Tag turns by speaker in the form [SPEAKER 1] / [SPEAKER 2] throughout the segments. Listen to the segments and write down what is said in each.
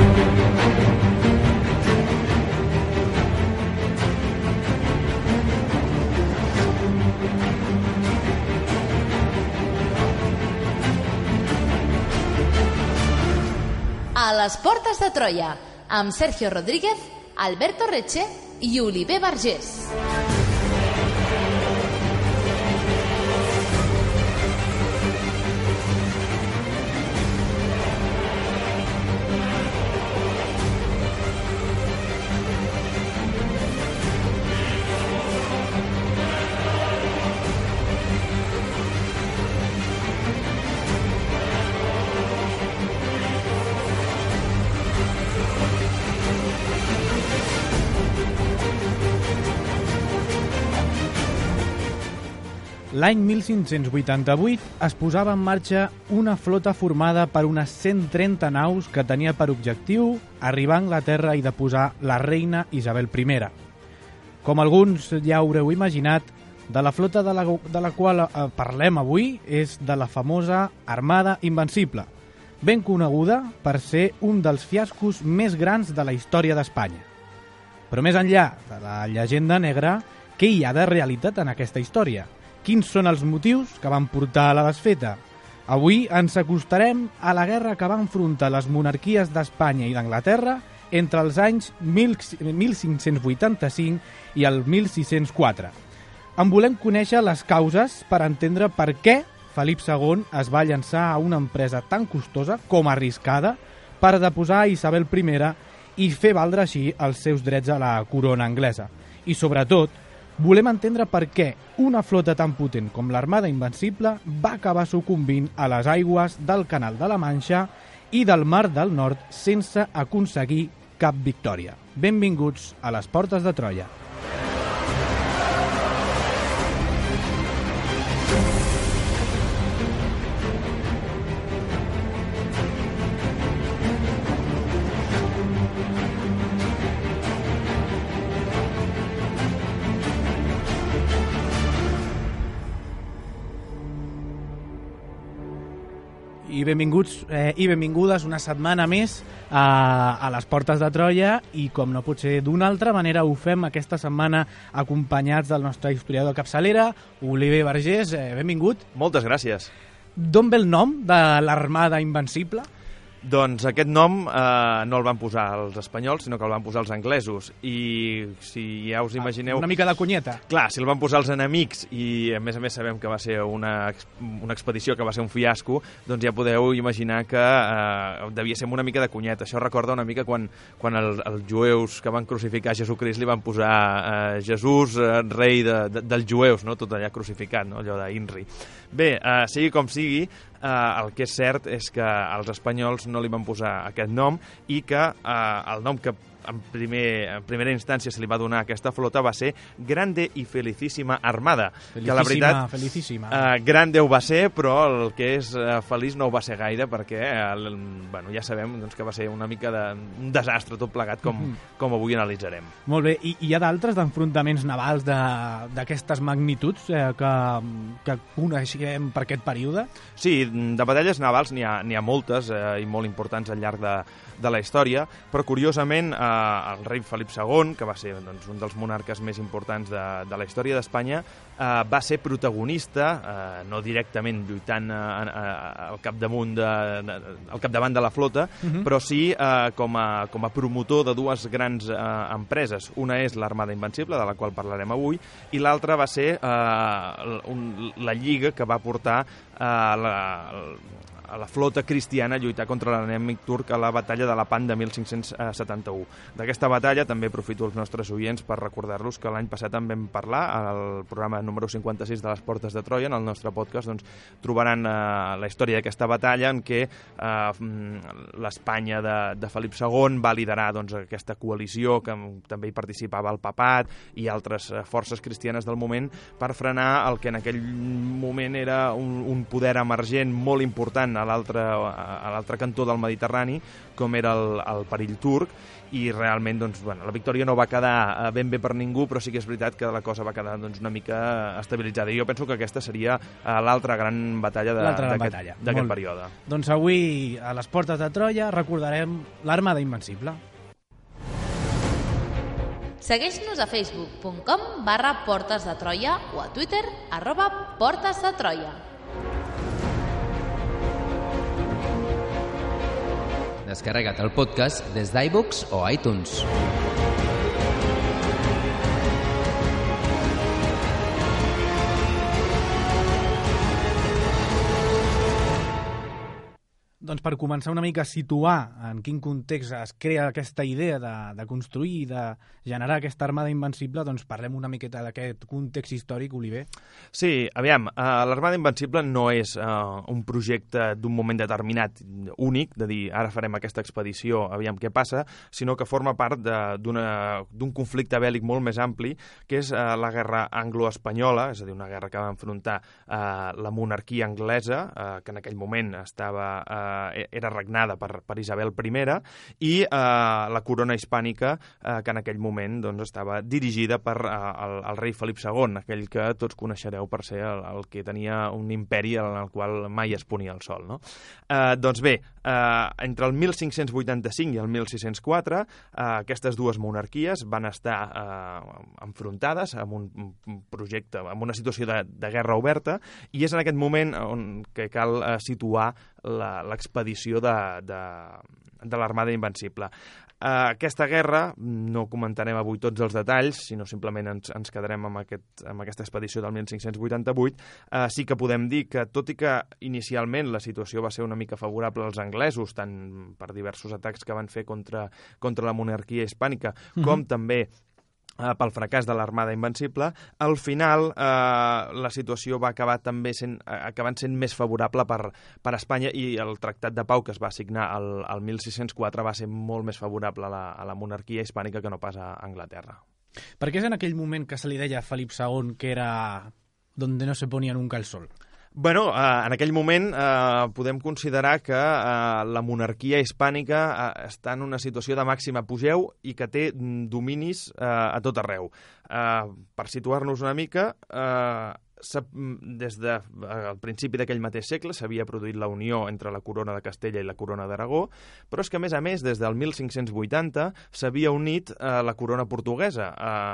[SPEAKER 1] A les portes de Troia, amb Sergio Rodríguez, Alberto Reche i Oliver Vergés.
[SPEAKER 2] L'any 1588 es posava en marxa una flota formada per unes 130 naus que tenia per objectiu arribar a Anglaterra i deposar la reina Isabel I. Com alguns ja haureu imaginat, de la flota de la qual parlem avui és de la famosa Armada Invencible, ben coneguda per ser un dels fiascos més grans de la història d'Espanya. Però més enllà de la llegenda negra, què hi ha de realitat en aquesta història? Quins són els motius que van portar a la desfeta? Avui ens acostarem a la guerra que va enfrontar les monarquies d'Espanya i d'Anglaterra entre els anys 1585 i el 1604. En volem conèixer les causes per entendre per què Felip II es va llançar a una empresa tan costosa com arriscada per deposar Isabel I i fer valdre així els seus drets a la corona anglesa. I sobretot, volem entendre per què una flota tan potent com l'Armada Invencible va acabar sucumbint a les aigües del Canal de la Manxa i del Mar del Nord sense aconseguir cap victòria. Benvinguts a les portes de Troia. I benvinguts i benvingudes una setmana més a les portes de Troia i com no pot ser d'una altra manera ho fem aquesta setmana acompanyats del nostre historiador capçalera, Oliver Vergés. Benvingut.
[SPEAKER 3] Moltes gràcies.
[SPEAKER 2] D'on ve el nom de l'Armada Invencible?
[SPEAKER 3] Doncs aquest nom no el van posar els espanyols, sinó que el van posar els anglesos. I si ja us imagineu...
[SPEAKER 2] Una mica de conyeta.
[SPEAKER 3] Clar, si el van posar els enemics i a més sabem que va ser una expedició que va ser un fiasco, doncs ja podeu imaginar que devia ser una mica de conyeta. Això recorda una mica quan els jueus que van crucificar Jesucrist li van posar Jesús, rei dels jueus, no? Tot allà crucificat, no? Allò d'Inri. Bé, sigui com sigui, el que és cert és que els espanyols no li van posar aquest nom i que el nom que en primera instància se li va donar a aquesta flota va ser Grande i Felicíssima Armada. Que la veritat,
[SPEAKER 2] felicíssima.
[SPEAKER 3] grande ho va ser, però el que és feliç no ho va ser gaire perquè ja sabem doncs, que va ser una mica un desastre tot plegat com avui analitzarem.
[SPEAKER 2] Molt bé, i hi ha d'altres d'enfrontaments navals d'aquestes magnituds que coneixem per aquest període? Sí,
[SPEAKER 3] de batalles navals n'hi ha moltes i molt importants al llarg de la història, però curiosament el rei Felip II, que va ser doncs, un dels monarques més importants de la història d'Espanya, va ser protagonista, no directament lluitant al capdavant de la flota, però sí com a promotor de dues grans empreses. Una és l'Armada Invencible, de la qual parlarem avui, i l'altra va ser la lliga que va portar a la flota cristiana a lluitar contra l'enemic turc a la batalla de Lepant de 1571. D'aquesta batalla també aprofito els nostres oients per recordar-los que l'any passat en vam parlar al programa número 56 de les Portes de Troia. En el nostre podcast doncs, trobaran la història d'aquesta batalla en què l'Espanya de Felip II va liderar doncs, aquesta coalició que també hi participava el papat i altres forces cristianes del moment per frenar el que en aquell moment era un poder emergent molt important a l'altre cantó del Mediterrani, com era el perill turc, i realment doncs, bueno, la victòria no va quedar ben bé per ningú, però sí que és veritat que la cosa va quedar doncs, una mica estabilitzada. I jo penso que aquesta seria l'altra gran batalla d'aquest període.
[SPEAKER 2] Doncs avui, a les portes de Troia, recordarem l'Armada Invencible.
[SPEAKER 1] Segueix-nos a facebook.com/Portes de Troia o a Twitter @Portes de Troia.
[SPEAKER 4] Descarrega't el podcast des d'iVoox o iTunes.
[SPEAKER 2] Doncs per començar una mica a situar en quin context es crea aquesta idea de construir i de generar aquesta armada invencible, doncs parlem una miqueta d'aquest context històric, Oliver.
[SPEAKER 3] Sí, aviam, l'Armada Invencible no és un projecte d'un moment determinat únic, de dir, ara farem aquesta expedició, aviam què passa, sinó que forma part d'un conflicte bèl·lic molt més ampli, que és la guerra anglo-espanyola, és a dir, una guerra que va enfrontar la monarquia anglesa, que en aquell moment era regnada per Isabel I, i la corona hispànica, que en aquell moment doncs, estava dirigida per el rei Felip II, aquell que tots coneixereu per ser el que tenia un imperi en el qual mai es ponia el sol. No? Doncs bé, entre el 1585 i el 1604, aquestes dues monarquies van estar enfrontades amb un projecte, amb una situació de guerra oberta, i és en aquest moment on que cal situar l'expedició de l'Armada Invencible. Aquesta guerra, no comentarem avui tots els detalls, sinó simplement ens quedarem amb aquesta expedició del 1588, sí que podem dir que, tot i que inicialment la situació va ser una mica favorable als anglesos, tant per diversos atacs que van fer contra la monarquia hispànica, com també pel fracàs de l'Armada Invencible, al final la situació va acabar també acabant sent més favorable per Espanya, i el Tractat de Pau que es va signar el 1604 va ser molt més favorable a la monarquia hispànica que no pas a Anglaterra.
[SPEAKER 2] Per què és en aquell moment que se li deia a Felip II que era donde no se ponía nunca el sol?
[SPEAKER 3] Bueno, en aquell moment podem considerar que la monarquia hispànica està en una situació de màxim apogeu i que té dominis a tot arreu. Per situar-nos una mica, des del principi d'aquell mateix segle s'havia produït la unió entre la corona de Castella i la corona d'Aragó, però és que, a més, des del 1580 s'havia unit la corona portuguesa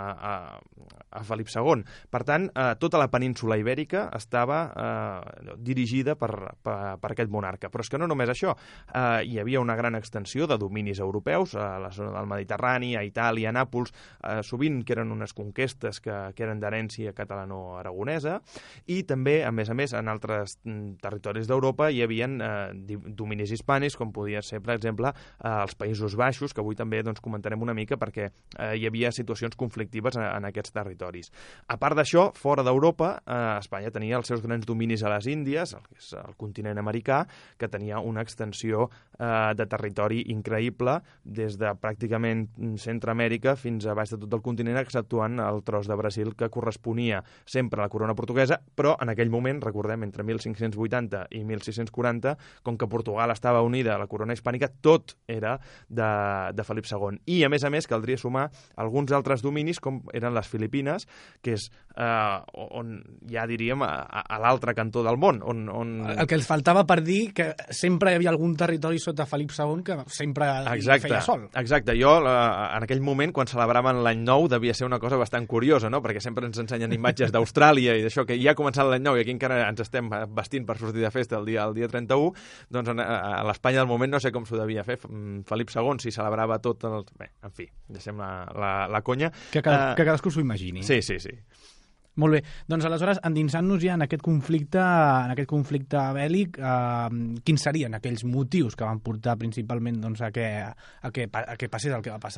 [SPEAKER 3] a Felip II. Per tant, tota la península ibèrica estava dirigida per aquest monarca. Però és que no només això, hi havia una gran extensió de dominis europeus a la zona del Mediterrani, a Itàlia, a Nàpols, sovint que eren unes conquestes que eren d'herència catalano-aragonesa, i també, a més, en altres territoris d'Europa hi havia dominis hispànics, com podia ser, per exemple, els Països Baixos, que avui també comentarem una mica perquè hi havia situacions conflictives en aquests territoris. A part d'això, fora d'Europa, Espanya tenia els seus grans dominis a les Índies, que és el continent americà, que tenia una extensió de territori increïble des de pràcticament Centreamèrica fins a baix de tot el continent, exceptuant el tros de Brasil, que corresponia sempre a la corona portuguesa, però en aquell moment, recordem, entre 1580 i 1640, com que Portugal estava unida a la corona hispànica, tot era de Felip II. I, a més, caldria sumar alguns altres dominis, com eren les Filipines, que és on ja diríem a l'altre cantó del món.
[SPEAKER 2] El que els faltava per dir que sempre hi havia algun territori sota Felip II que sempre feia sol.
[SPEAKER 3] Exacte. Jo, en aquell moment, quan celebraven l'any nou, devia ser una cosa bastant curiosa, no? Perquè sempre ens ensenyen imatges d'Austràlia i d'això, que ja ha començat l'any nou i aquí encara ens estem vestint per sortir de festa el dia 31, doncs a l'Espanya del moment no sé com s'ho devia fer Felip II, si celebrava tot el... Bé, en fi, deixem la conya.
[SPEAKER 2] Que cadascú s'ho imagini.
[SPEAKER 3] Sí.
[SPEAKER 2] Molt bé, doncs aleshores, endinsant-nos ja en aquest conflicte bèl·lic, quins serien aquells motius que van portar principalment a que passés el que va passar?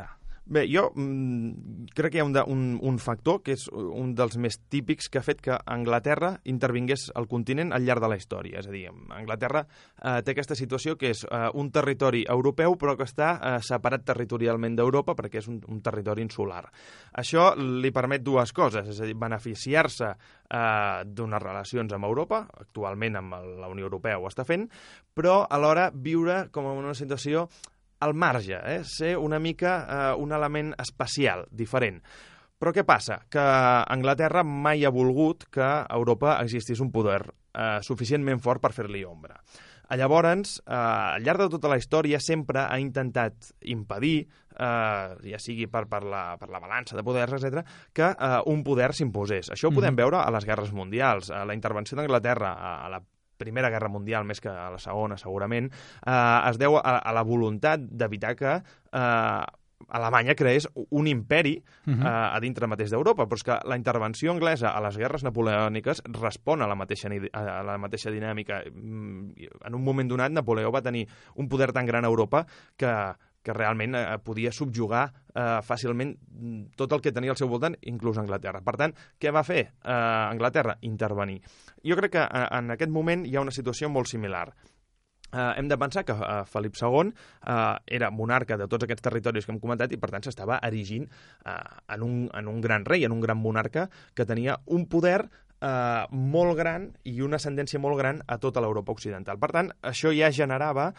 [SPEAKER 3] Bé, jo crec que hi ha un factor que és un dels més típics que ha fet que Anglaterra intervingués al continent al llarg de la història. És a dir, Anglaterra té aquesta situació que és un territori europeu però que està separat territorialment d'Europa perquè és un territori insular. Això li permet dues coses, és a dir, beneficiar-se d'unes relacions amb Europa, actualment amb la Unió Europea ho està fent, però alhora viure com en una situació al marge, ser una mica un element especial, diferent. Però què passa? Que Anglaterra mai ha volgut que a Europa existís un poder suficientment fort per fer-li ombra. Llavors, al llarg de tota la història sempre ha intentat impedir, ja sigui per la balança de poders, etc., que un poder s'imposés. Això ho podem veure a les guerres mundials, a la intervenció d'Anglaterra, a la Primera Guerra Mundial, més que a la Segona, segurament, es deu a la voluntat d'evitar que Alemanya creés un imperi a dintre mateix d'Europa, però és que la intervenció anglesa a les guerres napoleòniques respon a la mateixa dinàmica. En un moment donat, Napoleó va tenir un poder tan gran a Europa que realment podia subjugar fàcilment tot el que tenia al seu voltant, inclús Anglaterra. Per tant, què va fer Anglaterra? Intervenir. Jo crec que en aquest moment hi ha una situació molt similar. Hem de pensar que Felip II era monarca de tots aquests territoris que hem comentat i, per tant, s'estava erigint en un gran rei, en un gran monarca que tenia un poder molt gran i una ascendència molt gran a tota l'Europa occidental. Per tant, això ja generava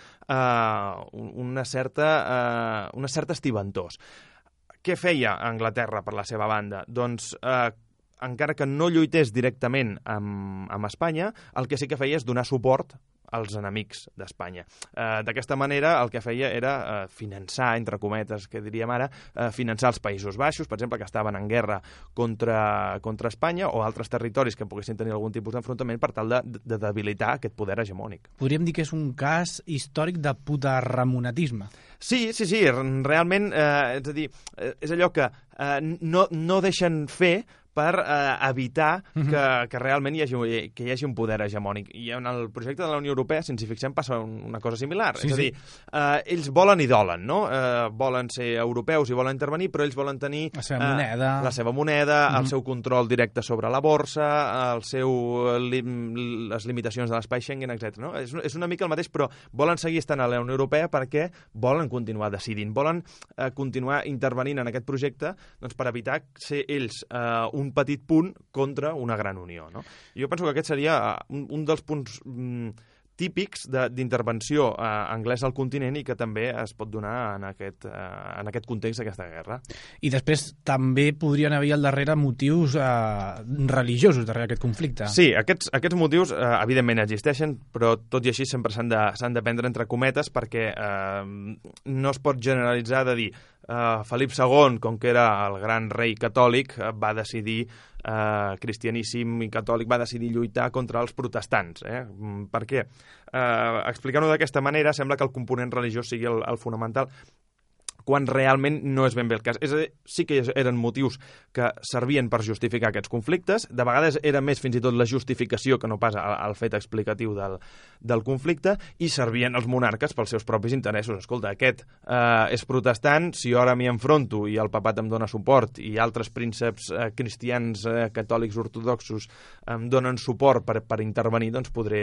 [SPEAKER 3] una certa estiventós. Què feia Anglaterra per la seva banda? Doncs encara que no lluités directament amb Espanya, el que sí que feia és donar suport als enemics d'Espanya. D'aquesta manera, el que feia era finançar, entre cometes, que diríem ara, finançar els Països Baixos, per exemple, que estaven en guerra contra Espanya, o altres territoris que poguessin tenir algun tipus d'enfrontament per tal de debilitar aquest poder hegemònic.
[SPEAKER 2] Podríem dir que és un cas històric de putarramonatisme.
[SPEAKER 3] Sí, realment, és a dir, és allò que no deixen fer per evitar que realment hi hagi un poder hegemònic. I en el projecte de la Unió Europea, si ens hi fixem, passa una cosa similar.
[SPEAKER 2] Sí,
[SPEAKER 3] és a dir, ells volen i dolen, no? Volen ser europeus i volen intervenir, però ells volen tenir
[SPEAKER 2] la seva moneda,
[SPEAKER 3] el seu control directe sobre la borsa, les limitacions de l'espai Schengen, etc. No? És una mica el mateix, però volen seguir estant a la Unió Europea perquè volen continuar decidint, volen continuar intervenint en aquest projecte doncs, per evitar ser ells un petit punt contra una gran unió. No? Jo penso que aquest seria un dels punts típics d'intervenció anglesa al continent i que també es pot donar en aquest context d'aquesta guerra.
[SPEAKER 2] I després també podrien haver al darrere motius religiosos darrere aquest conflicte.
[SPEAKER 3] Sí, aquests motius evidentment existeixen, però tot i així sempre s'han de prendre entre cometes perquè no es pot generalitzar de dir Felip II, com que era el gran rei catòlic, va decidir cristianíssim i catòlic, va decidir lluitar contra els protestants. Per què? Explicant-ho d'aquesta manera, sembla que el component religiós sigui el fonamental, quan realment no és ben bé el cas. És a dir, sí que eren motius que servien per justificar aquests conflictes, de vegades era més fins i tot la justificació que no pas el fet explicatiu del conflicte, i servien els monarques pels seus propis interessos. Escolta, aquest és protestant, si ara m'hi enfronto i el papat em dona suport i altres prínceps cristians catòlics ortodoxos em donen suport per intervenir, doncs podré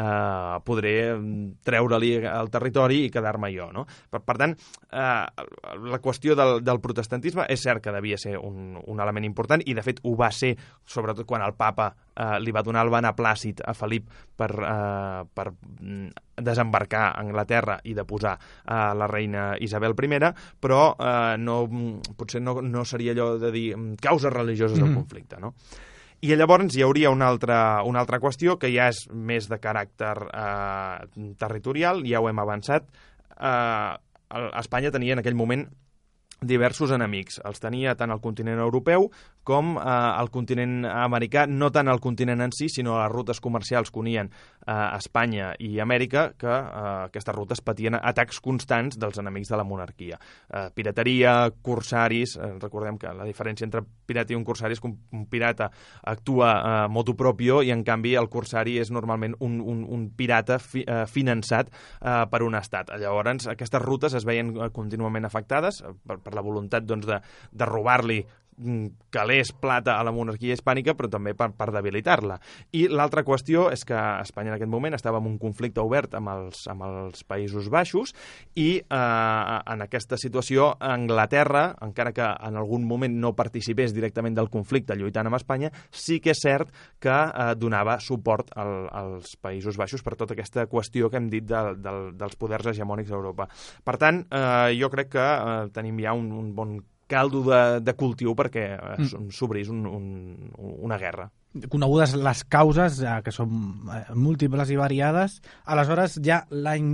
[SPEAKER 3] treure-li el territori i quedar-me jo. No? Per tant, la qüestió del protestantisme és cert que devia ser un element important i de fet ho va ser, sobretot quan el papa li va donar el beneplàcit a Felip per desembarcar a Anglaterra i de posar la reina Isabel I, però potser no seria allò de dir causes religioses del conflicte, no? I llavors hi hauria una altra qüestió que ja és més de caràcter territorial, ja ho hem avançat. Espanya tenia en aquell moment diversos enemics. Els tenia tant al continent europeu com al continent americà, no tant al continent en si, sinó a les rutes comercials que unien Espanya i Amèrica, que aquestes rutes patien atacs constants dels enemics de la monarquia. Pirateria, corsaris, recordem que la diferència entre pirata i un corsari és que un pirata actua motu proprio i en canvi el corsari és normalment un pirata finançat per un estat. Llavors aquestes rutes es veien contínuament afectades per la voluntat doncs, de robar-li calés plata a la monarquia hispànica, però també per debilitar-la. I l'altra qüestió és que Espanya en aquest moment estava en un conflicte obert amb els Països Baixos i en aquesta situació Anglaterra, encara que en algun moment no participés directament del conflicte lluitant amb Espanya, sí que és cert que donava suport als Països Baixos per tota aquesta qüestió que hem dit dels poders hegemònics a Europa. Per tant, jo crec que tenim ja un bon caldo de cultiu perquè s'obrís una guerra.
[SPEAKER 2] Conegudes les causes, que són múltiples i variades, aleshores ja l'any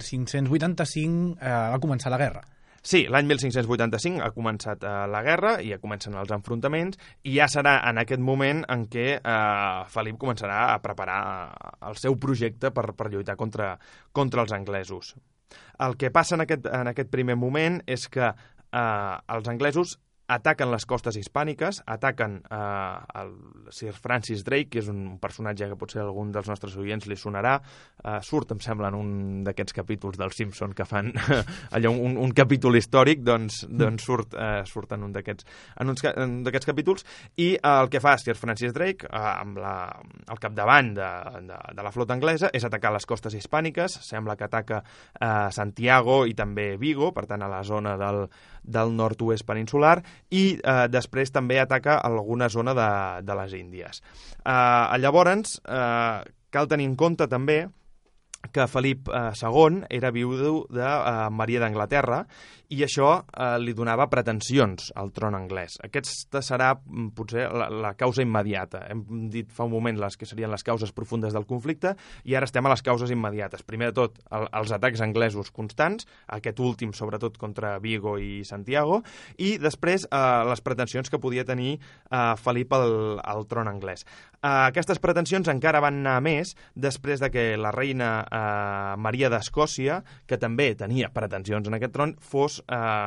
[SPEAKER 2] 1585 va començar la guerra.
[SPEAKER 3] Sí, l'any 1585 ha començat la guerra i ja comencen els enfrontaments i ja serà en aquest moment en què Felip començarà a preparar el seu projecte per lluitar contra els anglesos. El que passa en aquest primer moment és que els anglesos ataquen les costes hispàniques, ataquen el Sir Francis Drake, que és un personatge que potser a algun dels nostres oients li sonarà. Surt, em sembla, en un d'aquests capítols dels Simpson que fan allò, un capítol històric, doncs surt en un d'aquests capítols, i el que fa Sir Francis Drake al capdavant de la flota anglesa és atacar les costes hispàniques. Sembla que ataca Santiago i també Vigo, per tant a la zona del nord-oest peninsular, i després també ataca alguna zona de les Índies. Llavors, cal tenir en compte també que Felip II era viudo de Maria d'Anglaterra i això li donava pretensions al tron anglès. Aquesta serà potser la causa immediata. Hem dit fa un moment les que serien les causes profundes del conflicte i ara estem a les causes immediates. Primer de tot, els atacs anglesos constants, aquest últim sobretot contra Vigo i Santiago, i després les pretensions que podia tenir Felip al tron anglès. Aquestes pretensions encara van anar més després de que la reina Maria d'Escòcia, que també tenia pretensions en aquest tron, fos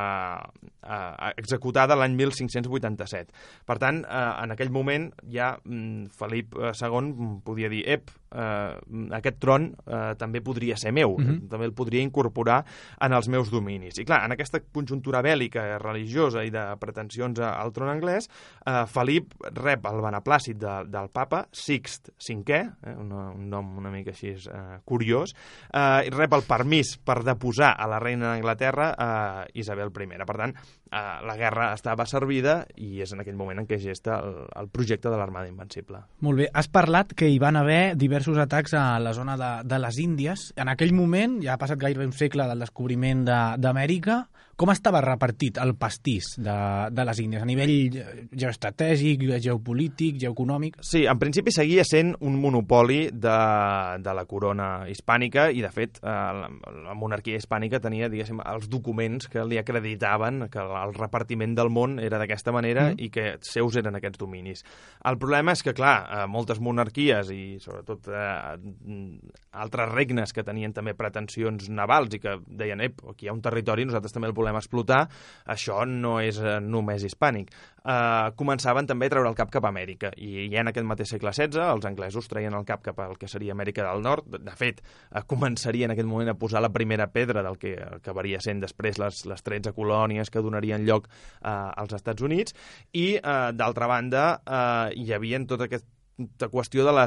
[SPEAKER 3] executada l'any 1587. Per tant, en aquell moment ja Felip II podia dir aquest tron també podria ser meu, també el podria incorporar en els meus dominis. I clar, en aquesta conjuntura bèl·lica, religiosa i de pretensions al tron anglès, Felip rep el beneplàcit del papa Sixt V, un nom una mica així curiós, rep el permís per deposar a la reina d'Anglaterra Isabel I. Per tant, la guerra estava servida i és en aquell moment en què gesta el projecte de l'Armada Invencible.
[SPEAKER 2] Molt bé. Has parlat que hi van haver diversos atacs a la zona de les Índies. En aquell moment, ja ha passat gairebé un segle del descobriment d'Amèrica, com estava repartit el pastís de les Índies a nivell geoestratègic, geopolític, geoeconòmic?
[SPEAKER 3] Sí, en principi seguia sent un monopoli de la corona hispànica i, de fet, la monarquia hispànica tenia, diguéssim, els documents que li acreditaven que el repartiment del món era d'aquesta manera i que seus eren aquests dominis. El problema és que, clar, moltes monarquies i, sobretot, altres regnes que tenien també pretensions navals i que deien, aquí hi ha un territori, nosaltres també el volem explotar, això no és només hispànic. Començaven també a treure el cap cap a Amèrica i ja en aquest mateix segle XVI els anglesos treien el cap al que seria Amèrica del Nord. De fet, començaria en aquest moment a posar la primera pedra del que acabaria sent després les 13 colònies que donarien lloc als Estats Units i, d'altra banda, hi havia tota aquesta qüestió de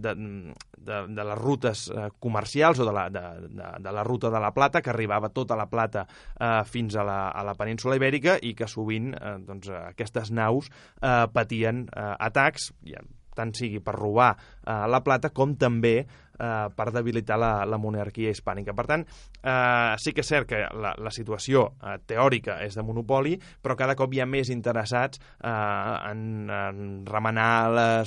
[SPEAKER 3] les rutes comercials o de la ruta de la plata, que arribava tota la plata fins a la península Ibèrica i que sovint aquestes naus patien atacs, tant sigui per robar la plata com també per debilitar la monarquia hispànica. Per tant, sí que és cert que la situació teòrica és de monopoli, però cada cop hi ha més interessats en remenar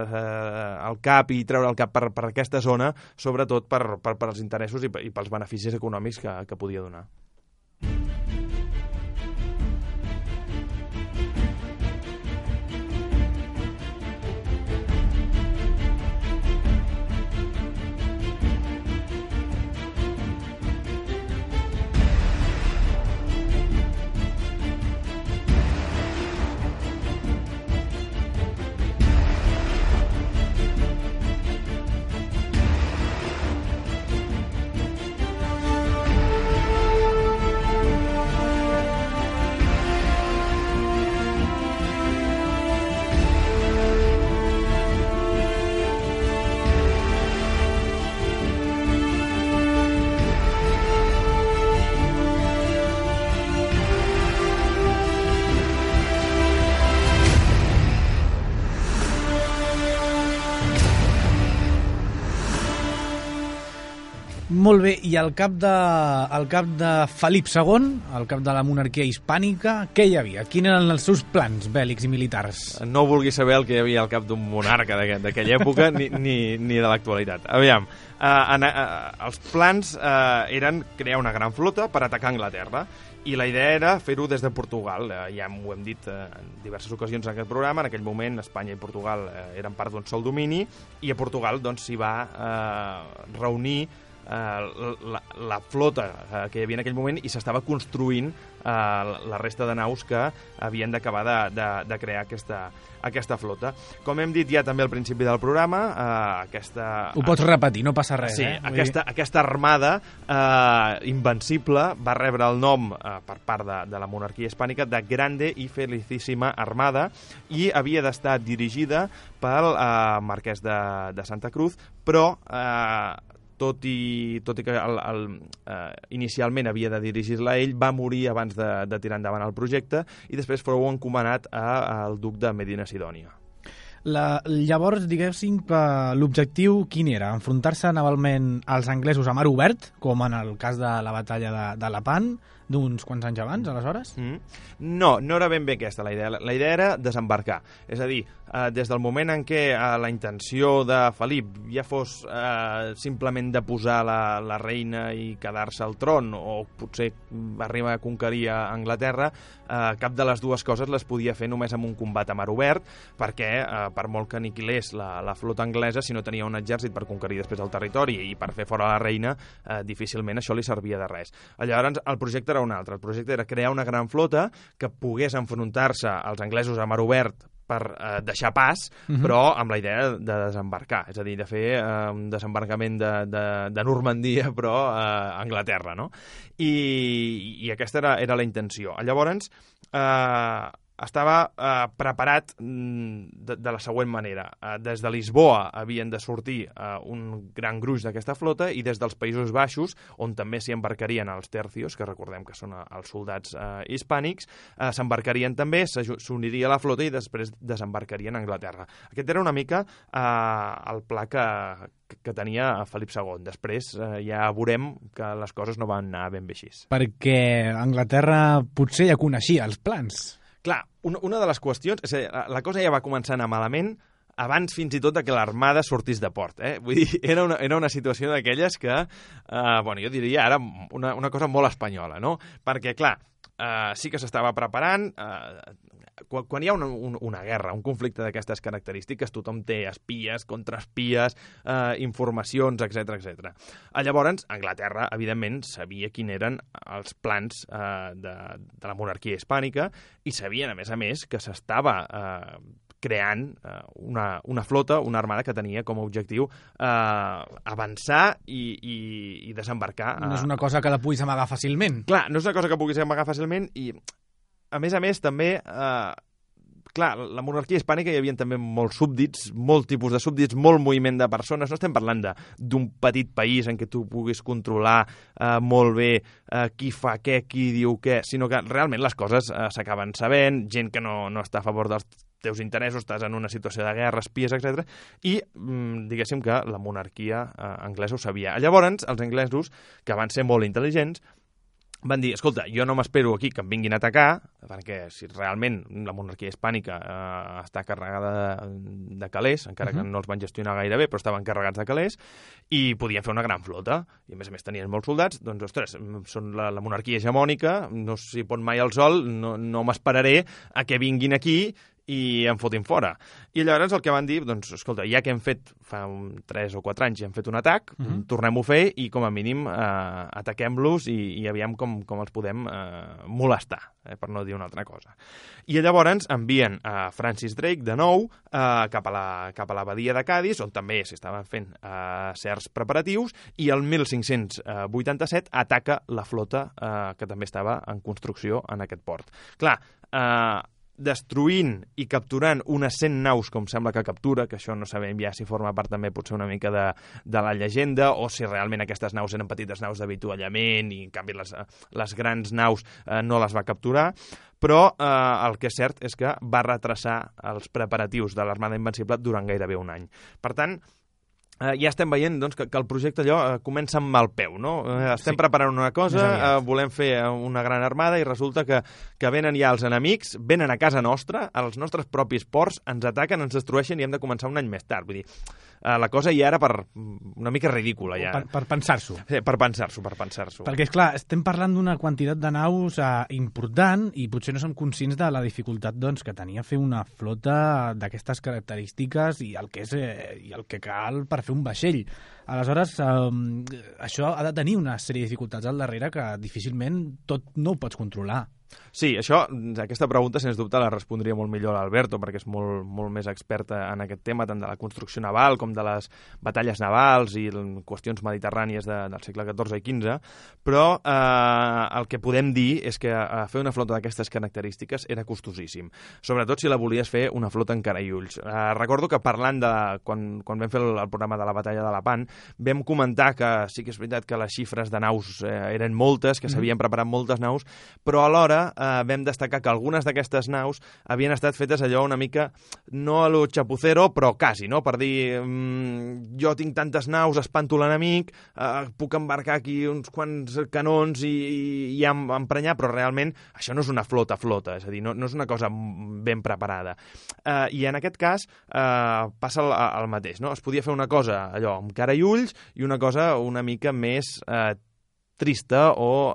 [SPEAKER 3] el cap i treure el cap per aquesta zona, sobretot per als interessos i pels beneficis econòmics que podia donar.
[SPEAKER 2] Molt bé, i al cap de Felip II, al cap de la monarquia hispànica, què hi havia? Quins eren els seus plans bèl·lics i militars?
[SPEAKER 3] No vulguis saber el que hi havia al cap d'un monarca d'aquella època ni de l'actualitat. Aviam, els plans eren crear una gran flota per atacar Anglaterra, i la idea era fer-ho des de Portugal. Ja ho hem dit en diverses ocasions en aquest programa. En aquell moment Espanya i Portugal eren part d'un sol domini, i a Portugal doncs, s'hi va reunir la flota que hi havia en aquell moment, i s'estava construint la resta de naus que havien d'acabar de crear aquesta flota. Com hem dit ja també al principi del programa,
[SPEAKER 2] Ho pots repetir, no passa res.
[SPEAKER 3] Sí, aquesta armada invencible va rebre el nom per part de la monarquia hispànica de Grande i Felicíssima Armada, i havia d'estar dirigida pel marquès de Santa Cruz, però tot i que inicialment havia de dirigir-la ell, va morir abans de tirar endavant el projecte, i després fou encomanat al duc de Medina Sidònia.
[SPEAKER 2] Llavors, diguéssim que l'objectiu quin era? Enfrontar-se navalment als anglesos a mar obert, com en el cas de la batalla de Lepant, d'uns quants anys abans, aleshores?
[SPEAKER 3] No era ben bé aquesta la idea. La idea era desembarcar. És a dir, des del moment en què la intenció de Felip ja fos simplement de posar la reina i quedar-se al tron, o potser arribar a conquerir a Anglaterra, cap de les dues coses les podia fer només amb un combat a mar obert, perquè per molt que aniquilés la flota anglesa, si no tenia un exèrcit per conquerir després el territori i per fer fora la reina, difícilment això li servia de res. Llavors, el projecte era un altre. El projecte era crear una gran flota que pogués enfrontar-se als anglesos a mar obert per deixar pas, però amb la idea de desembarcar, és a dir, de fer un desembarcament de Normandia, però a Anglaterra, no? I aquesta era la intenció. Llavors, estava preparat de la següent manera. Des de Lisboa havien de sortir un gran gruix d'aquesta flota, i des dels Països Baixos, on també s'hi embarcarien els tercios, que recordem que són els soldats hispànics, s'embarcarien també, s'uniria a la flota i després desembarcarien a Anglaterra. Aquest era una mica el pla que tenia Felip II. Després ja veurem que les coses no van anar ben bé així.
[SPEAKER 2] Perquè Anglaterra potser ja coneixia els plans.
[SPEAKER 3] Clar, una de les qüestions... És a dir, la cosa ja va començar a anar malament abans fins i tot que l'armada sortís de port. Vull dir, era una situació d'aquelles que, jo diria ara una cosa molt espanyola, no? Perquè, clar, sí que s'estava preparant... Quan hi ha una guerra, un conflicte d'aquestes característiques, tothom té espies, contraespies, informacions, etc. Llavors, Anglaterra, evidentment, sabia quins eren els plans de la monarquia hispànica, i sabien, a més, que s'estava creant una flota, una armada que tenia com a objectiu avançar i desembarcar.
[SPEAKER 2] No és una cosa que la puguis amagar fàcilment.
[SPEAKER 3] Clar, no és una cosa que puguis amagar fàcilment, i a més, també, clar, la monarquia hispànica hi havia també molts súbdits, molt tipus de súbdits, molt moviment de persones. No estem parlant d'un petit país en què tu puguis controlar molt bé qui fa què, qui diu què, sinó que realment les coses s'acaben sabent, gent que no està a favor dels teus interessos, estàs en una situació de guerra, espies, etc. I diguéssim que la monarquia anglesa ho sabia. Llavors, els anglesos, que van ser molt intel·ligents, van dir, escolta, jo no m'espero aquí que em vinguin a atacar, perquè si realment la monarquia hispànica està carregada de calés, encara que no els van gestionar gaire bé, però estaven carregats de calés, i podien fer una gran flota, i a més tenien molts soldats, doncs, ostres, són la monarquia hegemònica, no s'hi pot mai al sol, no m'esperaré a que vinguin aquí i em fotin fora. I llavors el que van dir, doncs, escolta, ja que hem fet fa 3 o 4 anys, hem fet un atac, tornem-ho a fer i com a mínim ataquem-los i aviam com els podem molestar, per no dir una altra cosa. I llavors envien a Francis Drake de nou cap a la badia de Cadis, on també s'estaven fent certs preparatius, i el 1587 ataca la flota que també estava en construcció en aquest port. Clar, destruint i capturant unes 100 naus, com sembla que captura, que això no sabem ja si forma part també potser una mica de la llegenda, o si realment aquestes naus eren petites naus d'avituallament i en canvi les grans naus no les va capturar, però el que és cert és que va retrasar els preparatius de l'Armada Invencible durant gairebé un any. Per tant, ja estem veient doncs, que el projecte allò comença amb mal peu, no? Estem preparant una cosa, volem fer una gran armada i resulta que venen ja els enemics, venen a casa nostra, als nostres propis ports, ens ataquen, ens destrueixen i hem de començar un any més tard. Vull dir, la cosa ja era una mica ridícula. Ja.
[SPEAKER 2] Per pensar-s'ho.
[SPEAKER 3] Per pensar-s'ho.
[SPEAKER 2] Perquè, esclar, estem parlant d'una quantitat de naus important i potser no som conscients de la dificultat doncs, que tenia fer una flota d'aquestes característiques i el que cal per fer un vaixell. Aleshores, això ha de tenir una sèrie de dificultats al darrere que difícilment tot no ho pots controlar.
[SPEAKER 3] Sí, aquesta pregunta, sens dubte, la respondria molt millor l'Alberto, perquè és molt més experta en aquest tema, tant de la construcció naval com de les batalles navals i qüestions mediterrànies del segle XIV i XV, però el que podem dir és que fer una flota d'aquestes característiques era costosíssim, sobretot si la volies fer una flota en cara i ulls. Recordo que parlant quan vam fer el programa de la batalla de Lepant, vam comentar que sí que és veritat que les xifres de naus eren moltes, que s'havien preparat moltes naus, però alhora vam destacar que algunes d'aquestes naus havien estat fetes allò una mica, no a lo chapucero, però quasi, no? Per dir, jo tinc tantes naus, espanto l'enemic, puc embarcar aquí uns quants canons i emprenyar, però realment això no és una flota, és a dir, no és una cosa ben preparada. I en aquest cas passa el mateix, no? Es podia fer una cosa allò amb cara i ulls i una cosa una mica més trista o,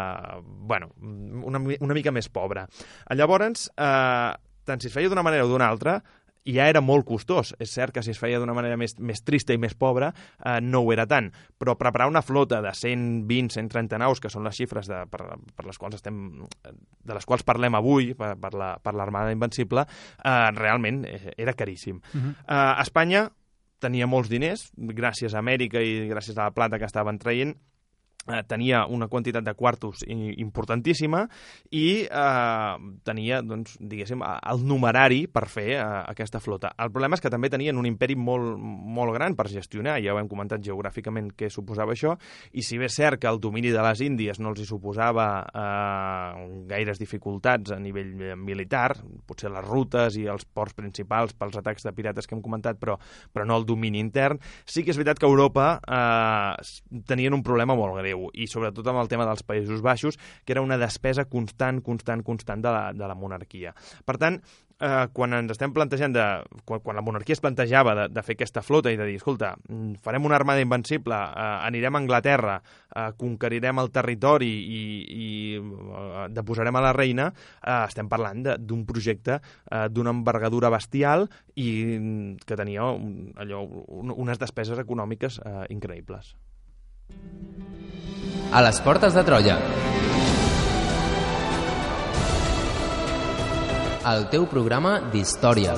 [SPEAKER 3] una mica més pobra. Llavors, tant si es feia d'una manera o d'una altra, ja era molt costós. És cert que si es feia d'una manera més trista i més pobra, no ho era tant. Però preparar una flota de 120, 130 naus, que són les xifres per les quals parlem avui, per l'Armada Invencible, realment era caríssim. Espanya tenia molts diners, gràcies a Amèrica i gràcies a la plata que estaven traient, tenia una quantitat de quartos importantíssima i tenia, doncs, diguéssim, el numerari per fer aquesta flota. El problema és que també tenien un imperi molt gran per gestionar, ja ho hem comentat geogràficament què suposava això, i si bé és cert que el domini de les Índies no els hi suposava gaires dificultats a nivell militar, potser les rutes i els ports principals pels atacs de pirates que hem comentat, però no el domini intern, sí que és veritat que Europa tenien un problema molt greu, i sobretot amb el tema dels Països Baixos, que era una despesa constant de la monarquia. Per tant, quan ens estem plantejant quan la monarquia es plantejava de fer aquesta flota i de dir, escolta, farem una armada invencible, anirem a Anglaterra, conquerirem el territori i deposarem a la reina, estem parlant d'un projecte d'una envergadura bestial i que tenia unes despeses econòmiques increïbles.
[SPEAKER 4] A les portes de Troia. El teu programa d'història.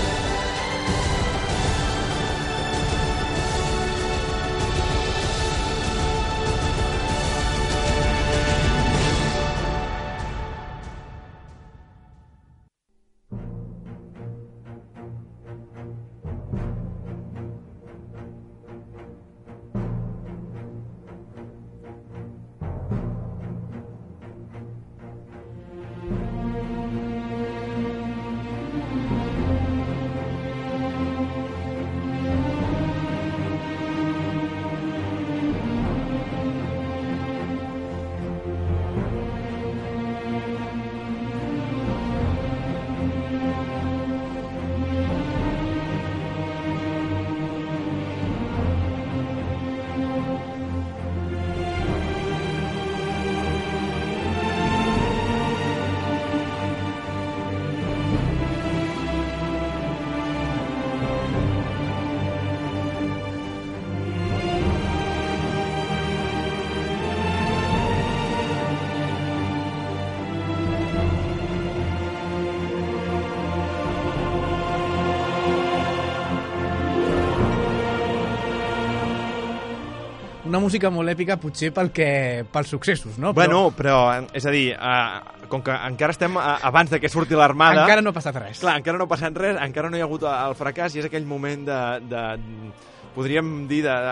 [SPEAKER 2] Una música molt èpica, potser pels successos, no?
[SPEAKER 3] Bueno, però, és a dir, com que encara estem abans de que surti l'armada...
[SPEAKER 2] Encara no ha passat res.
[SPEAKER 3] Clar, encara no ha passat res, encara no hi ha hagut el fracàs i és aquell moment podríem dir,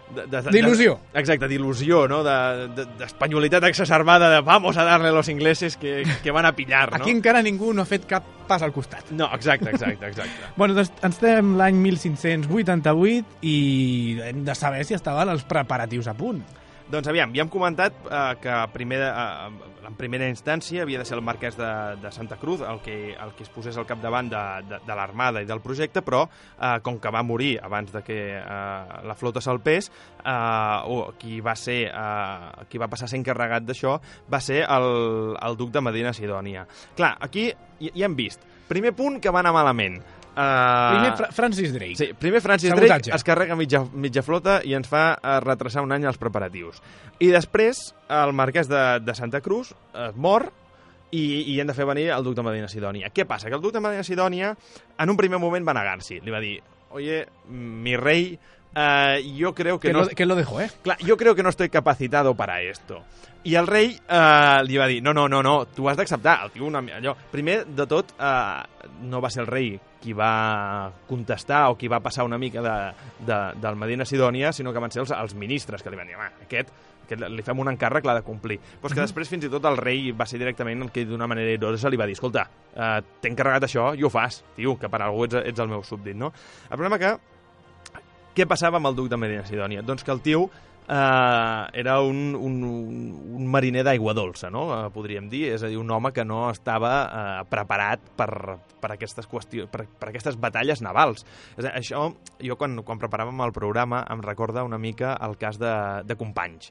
[SPEAKER 2] D'il·lusió.
[SPEAKER 3] Exacte, d'il·lusió, no? D'espanyolitat exacerbada de vamos a darle a los ingleses que van a pillar, no?
[SPEAKER 2] Aquí encara ningú no ha fet cap pas al costat.
[SPEAKER 3] No, exacte.
[SPEAKER 2] Bueno, doncs estem l'any 1588 i hem de saber si estaven els preparatius a punt.
[SPEAKER 3] Doncs aviam, ja hem comentat que en primera instància havia de ser el marquès de Santa Cruz el que es posés al capdavant de l'armada i del projecte, però com que va morir abans de que la flota salpés, qui va passar a ser encarregat d'això va ser el duc de Medina Sidònia. Clar, aquí ja hem vist. Primer punt que va anar malament.
[SPEAKER 2] Primer Francis Drake.
[SPEAKER 3] Sí, primer Francis Drake es carrega mitja flota i ens fa retrasar un any els preparatius. I després el marquès de Santa Cruz mor i hem de fer venir el duc de Medina Sidònia. Què passa? Que el duc de Medina Sidònia en un primer moment va negar-s'hi. Li va dir, oye, mi rey, yo creo que no...
[SPEAKER 2] Que lo dejó,
[SPEAKER 3] Clar, yo creo que no estoy capacitado para esto. I el rei li va dir, no, tu has d'acceptar. El tio, primer de tot, no va ser el rei qui va contestar o qui va passar una mica del Medina Sidònia, sinó que van ser els ministres que li van dir, aquest li fem un encàrrec, l'ha de complir. Però és que després fins i tot el rei va ser directament el que d'una manera irosa li va dir, escolta, t'he encarregat això i ho fas, tio, que per algú ets el meu súbdit, no? El problema que què passava amb el duc de Medina Sidònia? Doncs que el tio era un mariner d'aigua dolça, no? Podríem dir, és a dir, un home que no estava preparat per aquestes qüestions, per aquestes batalles navals. Això, jo quan preparàvem el programa em recorda una mica el cas de Companys.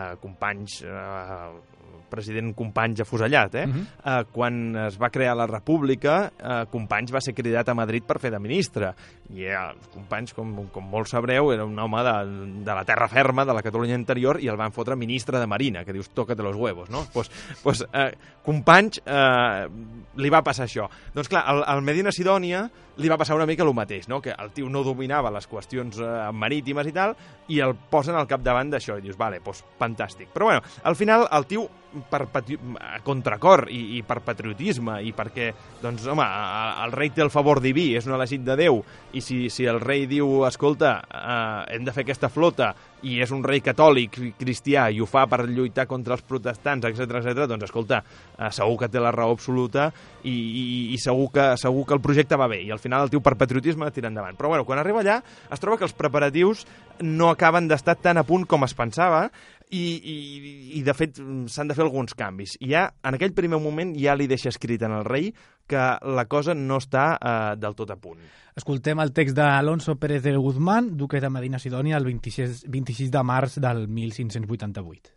[SPEAKER 3] President Companys afusellat, quan es va crear la República, Companys va ser cridat a Madrid per fer de ministre. I Companys, com molts sabreu, era un home de la terra ferma, de la Catalunya interior, i el van fotre ministre de Marina, que dius, tócate los huevos, no? Pues Companys li va passar això. Doncs clar, al Medina Sidònia li va passar una mica el mateix, no? Que el tio no dominava les qüestions marítimes i tal, i el posen al capdavant d'això, i dius, vale, doncs fantàstic. Però bueno, al final el tio per contracor i per patriotisme i perquè, doncs, home, el rei té el favor diví, és un elegit de Déu, i si el rei diu, escolta, hem de fer aquesta flota i és un rei catòlic, cristià, i ho fa per lluitar contra els protestants, etc, doncs, escolta, segur que té la raó absoluta i segur que el projecte va bé, i al final el tio per patriotisme tira endavant. Però bueno, quan arriba allà es troba que els preparatius no acaben d'estar tan a punt com es pensava i de fet s'han de fer alguns canvis. I ja, en aquell primer moment ja li deixa escrit en el rei que la cosa no està del tot a punt.
[SPEAKER 2] Escoltem el text d'Alonso Pérez de Guzmán, duque de Medina Sidònia, el 26 de març del 1588.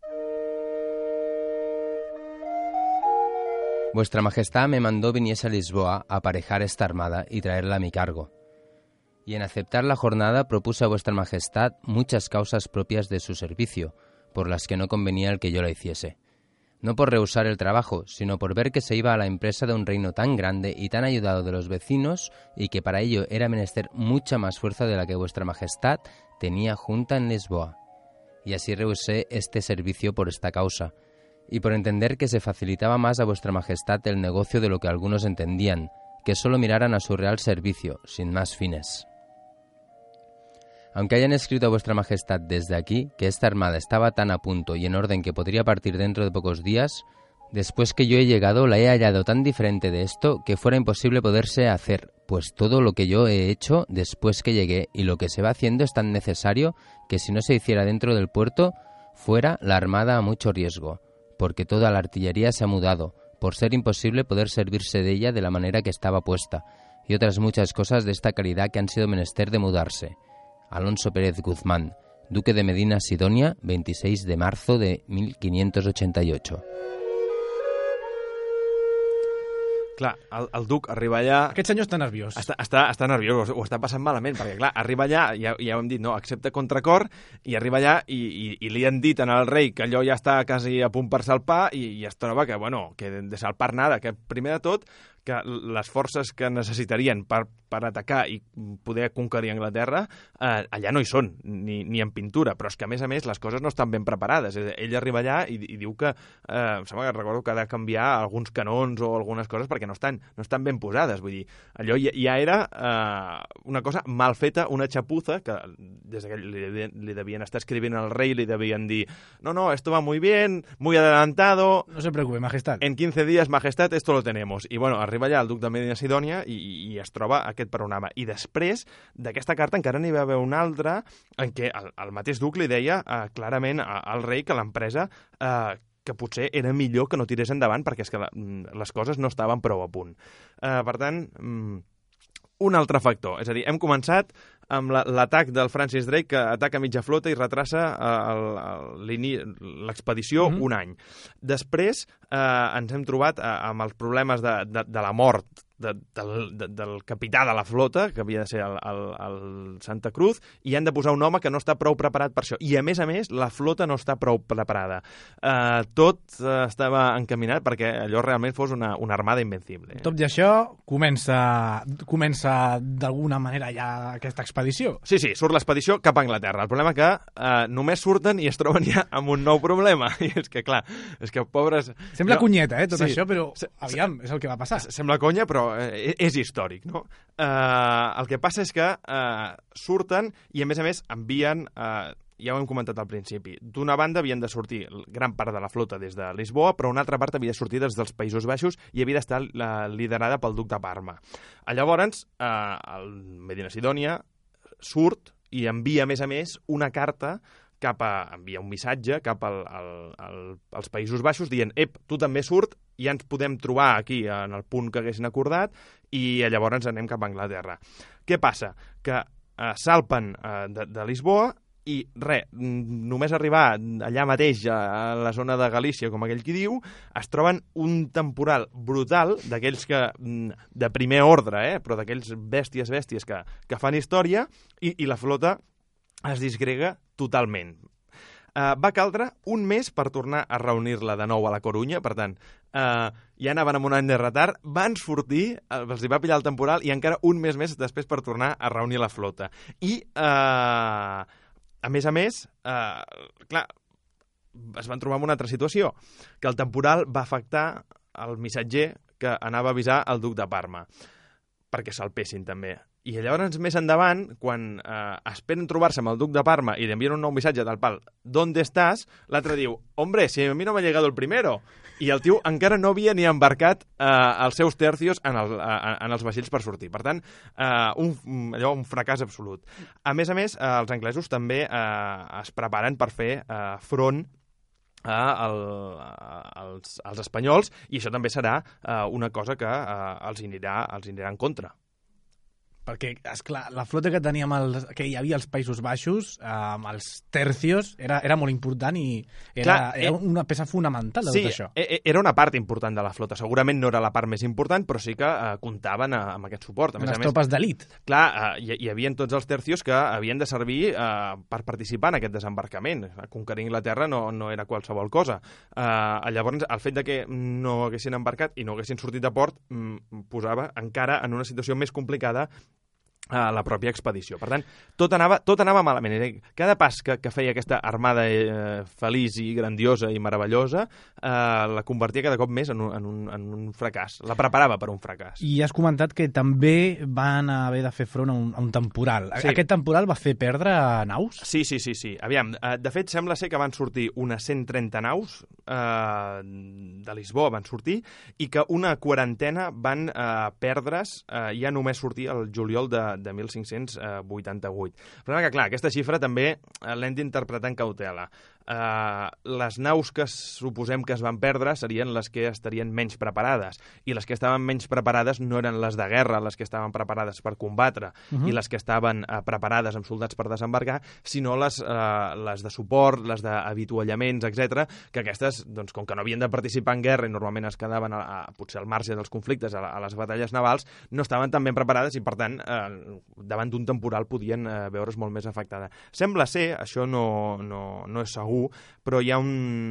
[SPEAKER 4] Vuestra Majestad me mandó viniese a Lisboa a aparejar esta armada y traerla a mi cargo. Y en aceptar la jornada propuse a Vuestra Majestad muchas causas propias de su servicio, por las que no convenía el que yo la hiciese. No por rehusar el trabajo, sino por ver que se iba a la empresa de un reino tan grande y tan ayudado de los vecinos, y que para ello era menester mucha más fuerza de la que Vuestra Majestad tenía junta en Lisboa. Y así rehusé este servicio por esta causa, y por entender que se facilitaba más a Vuestra Majestad el negocio de lo que algunos entendían, que solo miraran a su real servicio, sin más fines. Aunque hayan escrito a Vuestra Majestad desde aquí que esta armada estaba tan a punto y en orden que podría partir dentro de pocos días, después que yo he llegado la he hallado tan diferente de esto que fuera imposible poderse hacer, pues todo lo que yo he hecho después que llegué y lo que se va haciendo es tan necesario que si no se hiciera dentro del puerto, fuera la armada a mucho riesgo, porque toda la artillería se ha mudado, por ser imposible poder servirse de ella de la manera que estaba puesta, y otras muchas cosas de esta calidad que han sido menester de mudarse. Alonso Pérez Guzmán, duque de Medina Sidonia, 26 de marzo de 1588.
[SPEAKER 3] Clar, el duc arriba allà...
[SPEAKER 2] Aquest senyor està nerviós.
[SPEAKER 3] Està nerviós, ho està passant malament, perquè clar, arriba allà, ja ho hem dit, no, accepta contracor, i arriba allà i li han dit al rei que allò ja està quasi a punt per salpar i es troba que, bueno, que de salpar nada, que primer de tot, que les forces que necessitarien per atacar i poder conquerir Anglaterra, allà no hi són, ni en pintura, però és que, a més, les coses no estan ben preparades. Ell arriba allà i diu que, em sembla que recordo que ha de canviar alguns canons o algunes coses perquè no estan ben posades. Vull dir, allò ja era una cosa mal feta, una chapuza, que des que li devien estar escrivint al rei, li devien dir, no, esto va muy bien, muy adelantado.
[SPEAKER 2] No se preocupe, majestad.
[SPEAKER 3] En 15 días, majestad, esto lo tenemos. I, bueno, arriba allà el duc de Medina Sidònia i es troba aquest panorama. I després d'aquesta carta encara n'hi va haver una altra en què el mateix duc li deia clarament al rei que l'empresa que potser era millor que no tirés endavant perquè és que les coses no estaven prou a punt. Per tant, un altre factor. És a dir, hem començat amb l'atac del Francis Drake, que ataca mitja flota i retrassa l'expedició un any. Després ens hem trobat amb els problemes de la mort del capità de la flota, que havia de ser el Santa Cruz, i han de posar un home que no està prou preparat per això. I, a més, la flota no està prou preparada. Tot estava encaminat perquè allò realment fos una armada invencible.
[SPEAKER 2] Tot i això, comença d'alguna manera ja aquesta expedició.
[SPEAKER 3] Sí, surt l'expedició cap a Anglaterra. El problema que només surten i es troben ja amb un nou problema. I és que, clar, pobres...
[SPEAKER 2] Sembla cunyeta, tot això, però aviam, és el que va passar.
[SPEAKER 3] Sembla conya, però és històric, no? El que passa és que surten i, a més, envien, ja ho hem comentat al principi, d'una banda havien de sortir gran part de la flota des de Lisboa, però una altra part havia de sortir des dels Països Baixos i havia d'estar liderada pel duc de Parma. Llavors, el Medina Sidònia surt i envia, a més, una carta envia un missatge cap als Països Baixos dient, tu també surt, ja ens podem trobar aquí en el punt que haguessin acordat i llavors anem cap a Anglaterra. Què passa? Que salpen de Lisboa i només arribar allà mateix a la zona de Galícia, com aquell qui diu, es troben un temporal brutal d'aquells que de primer ordre, però d'aquells bèsties que fan història i la flota es disgrega totalment. Va caldre un mes per tornar a reunir-la de nou a la Corunya, per tant, ja anaven amb un any de retard, van sortir, els hi va pillar el temporal i encara un mes més després per tornar a reunir la flota. I, a més, clar, es van trobar en una altra situació, que el temporal va afectar el missatger que anava a avisar el duc de Parma, perquè salpessin també. I llavors, més endavant, quan esperen trobar-se amb el duc de Parma i li envien un nou missatge del pal, ¿dónde estás? L'altre diu, hombre, si a mi no m'ha llegado el primero. I el tio encara no havia ni embarcat els seus tercios en els vaixells per sortir. Per tant, un fracàs absolut. A més, els anglesos també es preparen per fer front als espanyols i això també serà una cosa que els anirà en contra.
[SPEAKER 2] Perquè, esclar, la flota que teníem que hi havia als Països Baixos, amb els tercios, era molt important i era una peça fonamental de tot això.
[SPEAKER 3] Sí, era una part important de la flota. Segurament no era la part més important, però sí que comptaven amb aquest suport.
[SPEAKER 2] Les tropes d'elit.
[SPEAKER 3] Clar, hi havia tots els tercios que havien de servir per participar en aquest desembarcament. Conquerir Anglaterra no era qualsevol cosa. Llavors, el fet de que no haguessin embarcat i no haguessin sortit de port posava encara en una situació més complicada a la pròpia expedició. Per tant, tot anava malament. Cada pas que feia aquesta armada feliç i grandiosa i meravellosa la convertia cada cop més en un fracàs. La preparava per un fracàs.
[SPEAKER 2] I has comentat que també van haver de fer front a un temporal. Sí. Aquest temporal va fer perdre naus?
[SPEAKER 3] Sí. Aviam, de fet, sembla ser que van sortir unes 130 naus de Lisboa van sortir i que una quarantena van perdre's ja només sortir el juliol de 1588. Però que, clar, aquesta xifra també l'hem d'interpretar en cautela. Les naus que suposem que es van perdre serien les que estarien menys preparades, i les que estaven menys preparades no eren les de guerra, les que estaven preparades per combatre, i les que estaven preparades amb soldats per desembarcar, sinó les de suport, les d'avituallaments, etc., que aquestes, doncs, com que no havien de participar en guerra i normalment es quedaven potser al marge dels conflictes, a les batalles navals, no estaven tan ben preparades i, per tant, davant d'un temporal podien veure's molt més afectada. Sembla ser, això no és segur, segur, però hi ha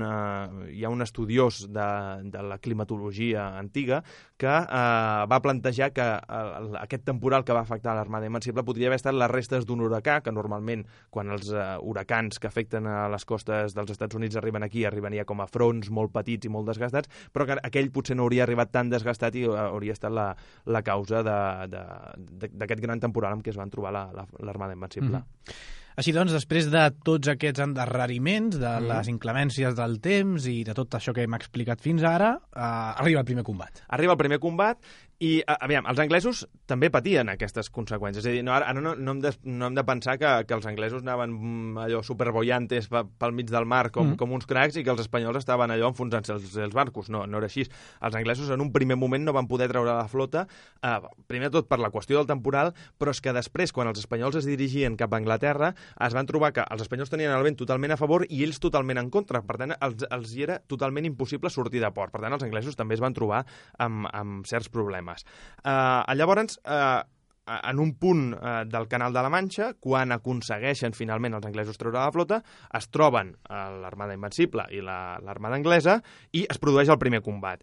[SPEAKER 3] un estudiós de la climatologia antiga que va plantejar que aquest temporal que va afectar l'Armada Invencible podria haver estat les restes d'un huracà, que normalment quan els huracans que afecten a les costes dels Estats Units arriben aquí, arriben ja com a fronts molt petits i molt desgastats, però que aquell potser no hauria arribat tan desgastat i hauria estat la causa d'aquest gran temporal amb què es van trobar l'Armada Invencible.
[SPEAKER 2] Així doncs, després de tots aquests endarreriments, de les inclemències del temps i de tot això que hem explicat fins ara, arriba el primer combat.
[SPEAKER 3] Arriba el primer combat i, aviam, els anglesos també patien aquestes conseqüències. És a dir, ara no hem de pensar que els anglesos anaven allò superboiantes pel mig del mar com uns cracs i que els espanyols estaven allò enfonsant-se els barcos. No era així. Els anglesos en un primer moment no van poder treure la flota, primer de tot per la qüestió del temporal, però és que després, quan els espanyols es dirigien cap a Anglaterra, es van trobar que els espanyols tenien el vent totalment a favor i ells totalment en contra. Per tant, els era totalment impossible sortir de port. Per tant, els anglesos també es van trobar amb certs problemes. Llavors, en un punt del Canal de la Manxa, quan aconsegueixen finalment els anglesos treure la flota, es troben l'Armada Invencible i l'Armada Anglesa i es produeix el primer combat.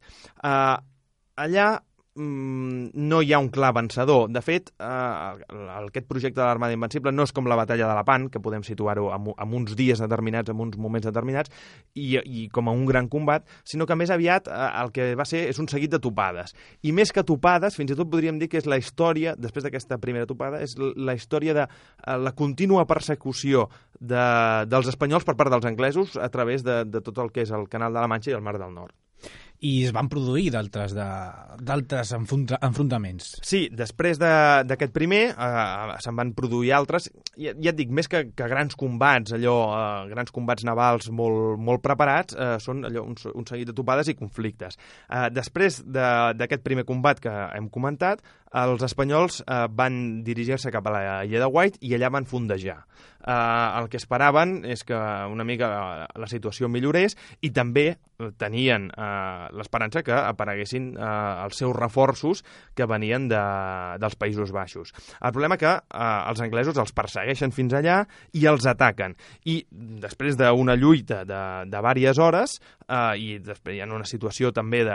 [SPEAKER 3] Allà no hi ha un clar vencedor. De fet, aquest projecte de l'Armada Invencible no és com la batalla de Lepant, que podem situar-ho en uns dies determinats, en uns moments determinats, i com a un gran combat, sinó que més aviat el que va ser és un seguit de topades. I més que topades, fins i tot podríem dir que és la història, després d'aquesta primera topada, és la història de la contínua persecució dels espanyols per part dels anglesos a través de tot el que és el Canal de la Manxa i el Mar del Nord.
[SPEAKER 2] I es van produir d'altres enfrontaments.
[SPEAKER 3] Sí, després d'aquest primer se'n van produir altres. Ja et dic, més que grans combats, grans combats navals molt preparats, són allò, un seguit de topades i conflictes. Després d'aquest primer combat que hem comentat, els espanyols van dirigir-se cap a la illa de White i allà van fondejar. El que esperaven és que una mica la situació millorés i també tenien l'esperança que apareguessin els seus reforços que venien dels Països Baixos. El problema que els anglesos els persegueixen fins allà i els ataquen. I després d'una lluita de diverses hores i després hi ha una situació també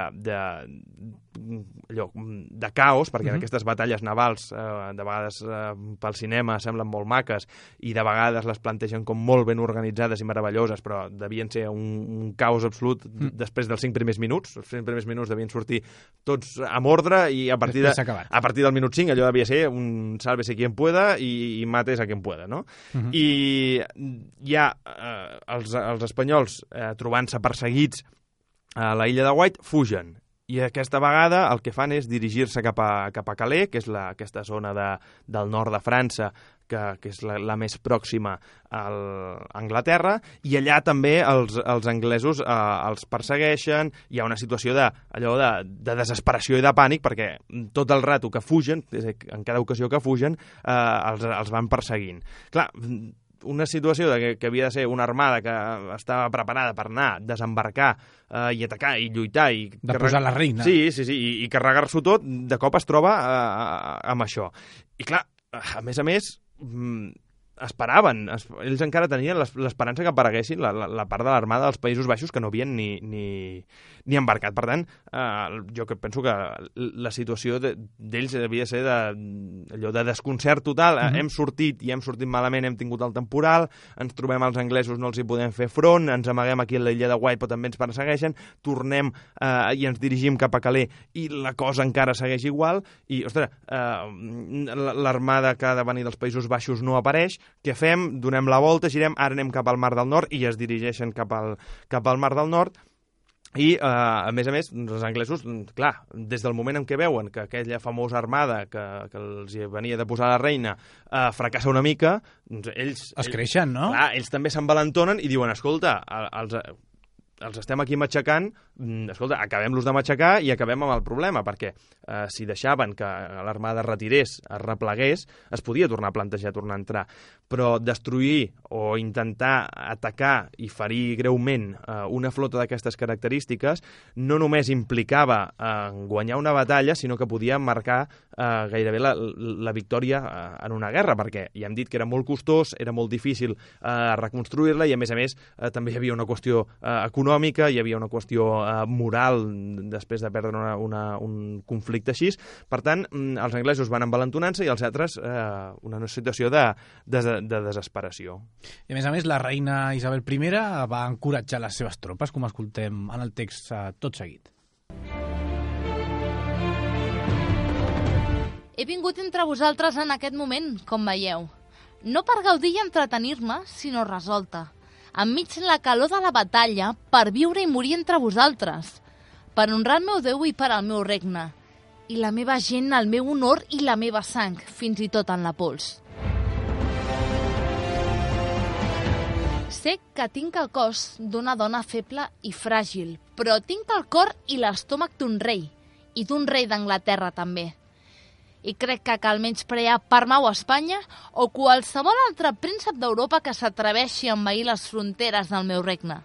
[SPEAKER 3] de caos, perquè en aquestes batalles navals de vegades pel cinema semblen molt maques i de vegades les plantegen com molt ben organitzades i meravelloses, però devien ser un caos absolut després dels 5 primers minuts. Els 5 primers minuts devien sortir tots amb ordre i a partir del minut 5 allò devia ser un sálvese quien pueda i mates a quien pueda, no? I ja els espanyols trobant-se perseguits a la illa de White fugen. I aquesta vegada el que fan és dirigir-se cap a Calais, que és aquesta zona del nord de França, que és la més pròxima a Anglaterra, i allà també els anglesos els persegueixen. Hi ha una situació de desesperació i de pànic, perquè tot el rato que fugen, en cada ocasió que fugen, els van perseguint. Clar, una situació que havia de ser una armada que estava preparada per anar, desembarcar i atacar i lluitar i
[SPEAKER 2] posar la reina.
[SPEAKER 3] Sí, i carregar-s'ho tot, de cop es troba amb això. I clar, a més, esperaven, ells encara tenien l'esperança que apareguessin la part de l'armada dels Països Baixos que no havien ni embarcat. Per tant, jo penso que la situació d'ells havia de ser allò de desconcert total. Hem sortit malament, hem tingut el temporal, ens trobem els anglesos, no els hi podem fer front, ens amaguem aquí a l'illa de White però també ens persegueixen, tornem i ens dirigim cap a Calais i la cosa encara segueix igual i, ostres, l'armada que ha de venir dels Països Baixos no apareix. Què fem? Donem la volta, girem, ara anem cap al Mar del Nord i es dirigeixen cap al Mar del Nord. I, a més, els anglesos, clar, des del moment en què veuen que aquella famosa armada que els venia de posar la reina fracassa una mica, doncs ells...
[SPEAKER 2] Es creixen, no?
[SPEAKER 3] Clar, ells també s'envalentonen i diuen, escolta, els estem aquí matxacant, escolta, acabem-los de matxacar i acabem amb el problema, perquè si deixaven que l'armada retirés, es replegués, es podia tornar a plantejar, tornar a entrar. Però destruir o intentar atacar i ferir greument una flota d'aquestes característiques no només implicava guanyar una batalla, sinó que podia marcar gairebé la victòria en una guerra, perquè ja hem dit que era molt costós, era molt difícil reconstruir-la i, a més, també hi havia una qüestió econòmica, hi havia una qüestió moral després de perdre un conflicte així. Per tant, els anglesos van envalentonant-se i els altres una situació de desesperació.
[SPEAKER 2] I, a més, la reina Isabel I va encoratjar les seves tropes, com escoltem en el text tot seguit.
[SPEAKER 1] He vingut entre vosaltres en aquest moment, com veieu. No per gaudir i entretenir-me, sinó resolta. Enmig la calor de la batalla, per viure i morir entre vosaltres. Per honrar el meu Déu i per al meu regne. I la meva gent, el meu honor i la meva sang, fins i tot en la pols. Sé que tinc el cos d'una dona feble i fràgil, però tinc el cor i l'estómac d'un rei, i d'un rei d'Anglaterra també. I crec que cal menysprear Parma o Espanya o qualsevol altre príncep d'Europa que s'atreveixi a envair les fronteres del meu regne.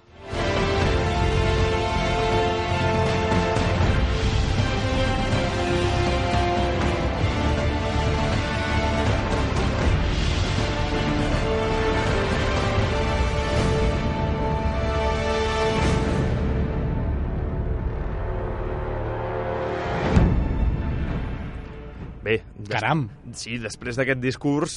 [SPEAKER 3] Bé,
[SPEAKER 2] Caram!
[SPEAKER 3] Sí, després d'aquest discurs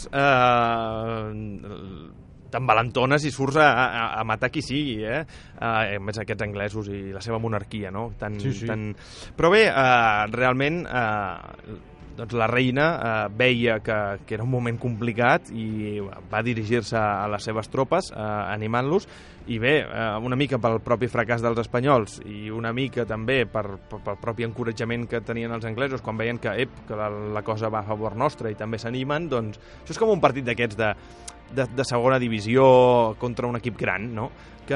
[SPEAKER 3] t'envalentones i surts a matar qui sigui, a més aquests anglesos i la seva monarquia, no?
[SPEAKER 2] Sí.
[SPEAKER 3] Però bé, realment doncs la reina veia que era un moment complicat i va dirigir-se a les seves tropes animant-los, i bé, una mica pel propi fracàs dels espanyols i una mica també pel propi encoratjament que tenien els anglesos quan veien que la cosa va a favor nostre i també s'animen, doncs això és com un partit d'aquests de segona divisió contra un equip gran, no? Que,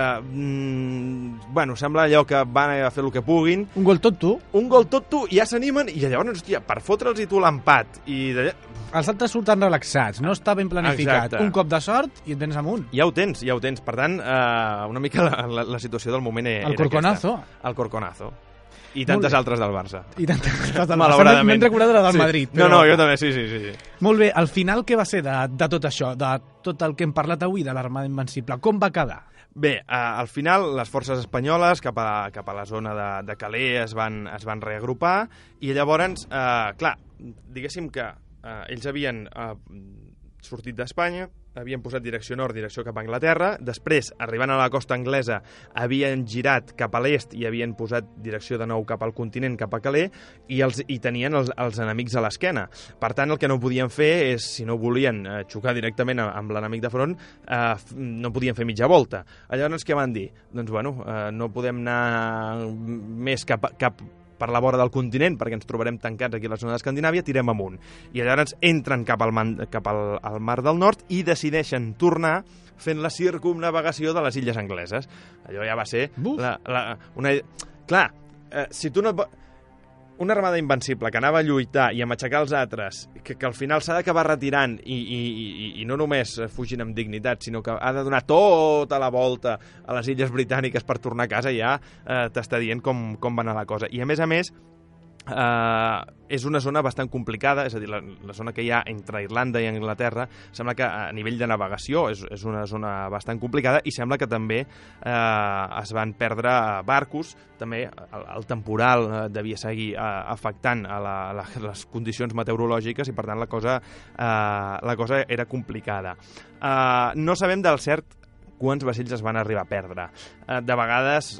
[SPEAKER 3] bueno, sembla allò que van a fer el que puguin.
[SPEAKER 2] Un gol tot tu.
[SPEAKER 3] Ja s'animen i llavors, hòstia, per fotre'ls i tu l'empat i d'allà...
[SPEAKER 2] Els altres surten relaxats, no està ben planificat.
[SPEAKER 3] Exacte.
[SPEAKER 2] Un cop de sort i et tens amunt.
[SPEAKER 3] Ja ho tens. Per tant, una mica la situació del moment era
[SPEAKER 2] El corconazo.
[SPEAKER 3] aquesta. El corconazo. I tantes altres del Barça.
[SPEAKER 2] I tantes altres del Barça.
[SPEAKER 3] Malauradament.
[SPEAKER 2] M'he recordat de la del Madrid.
[SPEAKER 3] Però... No, jo també, sí.
[SPEAKER 2] Molt bé, al final què va ser de tot això, de tot el que hem parlat avui de l'Armada Invencible? Com va quedar?
[SPEAKER 3] Bé, al final les forces espanyoles cap a la zona de Calais es van reagrupar i llavors, clar, diguéssim que ells havien sortit d'Espanya, havien posat direcció nord, direcció cap a Anglaterra, després, arribant a la costa anglesa, havien girat cap a l'est i havien posat direcció de nou cap al continent, cap a Calais, i tenien els enemics a l'esquena. Per tant, el que no podien fer és, si no volien xocar directament amb l'enemic de front, no podien fer mitja volta. Llavors, què van dir? Doncs, bueno, no podem anar més cap per la vora del continent, perquè ens trobarem tancats aquí a la zona d'Escandinàvia, tirem amunt. I llavors entren cap al Mar del Nord i decideixen tornar fent la circumnavegació de les illes angleses. Allò ja va ser Clar, si tu no... Una armada invencible que anava a lluitar i a matxacar els altres, que al final s'ha d'acabar retirant i no només fugint amb dignitat, sinó que ha de donar tota la volta a les illes britàniques per tornar a casa, ja t'està dient com va anar la cosa. I a més, és una zona bastant complicada, és a dir, la zona que hi ha entre Irlanda i Anglaterra sembla que a nivell de navegació és una zona bastant complicada i sembla que també es van perdre barcos, també el temporal devia seguir afectant a les condicions meteorològiques i per tant la cosa era complicada. No sabem del cert quants vaixells es van arribar a perdre. De vegades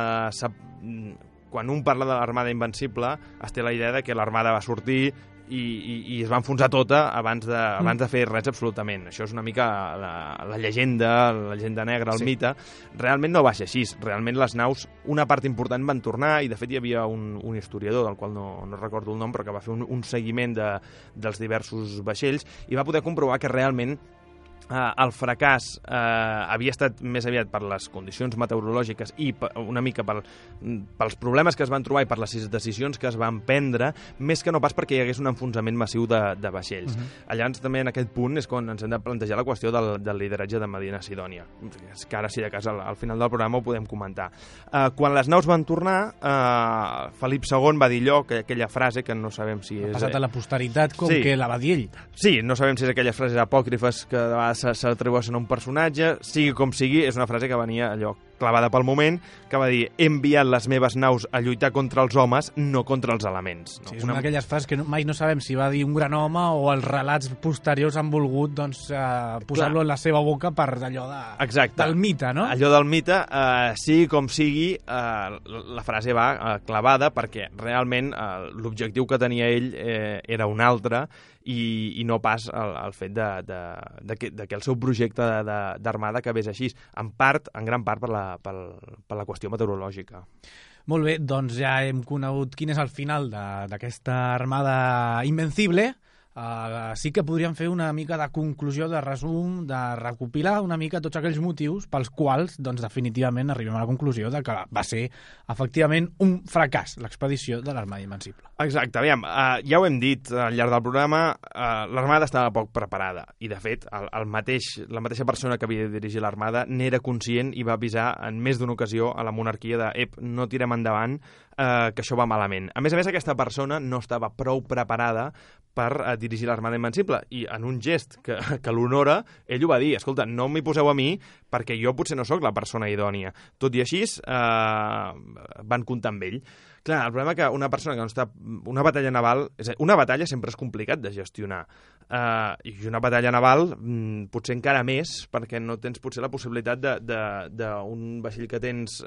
[SPEAKER 3] quan un parla de l'Armada Invencible es té la idea de que l'Armada va sortir i es va enfonsar tota abans de fer res absolutament. Això és una mica la llegenda negra, el mite. Realment no va ser així. Realment les naus, una part important van tornar i de fet hi havia un historiador del qual no recordo el nom, però que va fer un seguiment dels diversos vaixells i va poder comprovar que realment el fracàs havia estat més aviat per les condicions meteorològiques i una mica pels problemes que es van trobar i per les decisions que es van prendre, més que no pas perquè hi hagués un enfonsament massiu de vaixells. Llavors, també en aquest punt és quan ens hem de plantejar la qüestió del lideratge de Medina Sidònia, que ara, si de cas, al final del programa ho podem comentar. Quan les naus van tornar, Felip II va dir allò, aquella frase que no sabem si és...
[SPEAKER 2] Ha passat a la posteritat com que la va dir ell.
[SPEAKER 3] Sí, no sabem si és aquelles frases apòcrifes que de vegades s'atribueixen a un personatge, sigui com sigui, és una frase que venia allò clavada pel moment, que va dir: he enviat les meves naus a lluitar contra els homes, no contra els elements. No?
[SPEAKER 2] Sí, és una d'aquelles frases que mai no sabem si va dir un gran home o els relats posteriors han volgut posar-lo en la seva boca per allò del mite, no? Allò
[SPEAKER 3] del mite, sigui com sigui, la frase va clavada perquè realment l'objectiu que tenia ell era un altre, i no pas el fet de que el seu projecte d'armada acabés així, en gran part per la qüestió meteorològica.
[SPEAKER 2] Molt bé, doncs ja hem conegut quin és el final d'aquesta armada invencible. Sí que podríem fer una mica de conclusió, de resum, de recopilar una mica tots aquells motius pels quals doncs, definitivament arribem a la conclusió de que va ser efectivament un fracàs l'expedició de l'Armada Invencible.
[SPEAKER 3] Exacte, aviam, ja ho hem dit al llarg del programa, l'Armada estava poc preparada i de fet la mateixa persona que havia de dirigir l'Armada n'era conscient i va avisar en més d'una ocasió a la monarquia de no tirem endavant, que això va malament. A més, aquesta persona no estava prou preparada per dirigir l'Armada Invencible i en un gest que l'honora, ell ho va dir: escolta, no m'hi poseu a mi perquè jo potser no sóc la persona idònia. Tot i així, van comptar amb ell. Clar, el problema és que una persona que no està... Una batalla naval... Una batalla sempre és complicat de gestionar. I una batalla naval potser encara més, perquè no tens potser la possibilitat d'un vaixell que tens...